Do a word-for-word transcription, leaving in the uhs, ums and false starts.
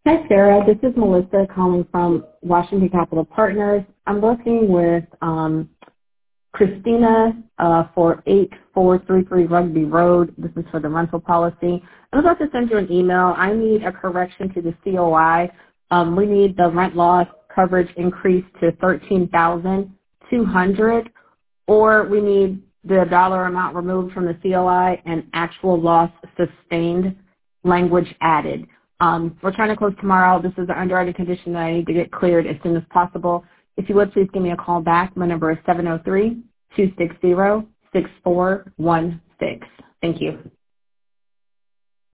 Hi, Sarah. This is Melissa calling from Washington Capital Partners. I'm working with um, Christina uh, for eight four three three Rugby Road. This is for the rental policy. I'm about to send you an email. I need a correction to the C O I. Um, we need the rent loss coverage increased to thirteen thousand two hundred dollars, or we need the dollar amount removed from the C O I and actual loss sustained language added. Um, we're trying to close tomorrow. This is an underwriting condition that I need to get cleared as soon as possible. If you would, please give me a call back. My number is seven oh three, two six zero, six four one six. Thank you.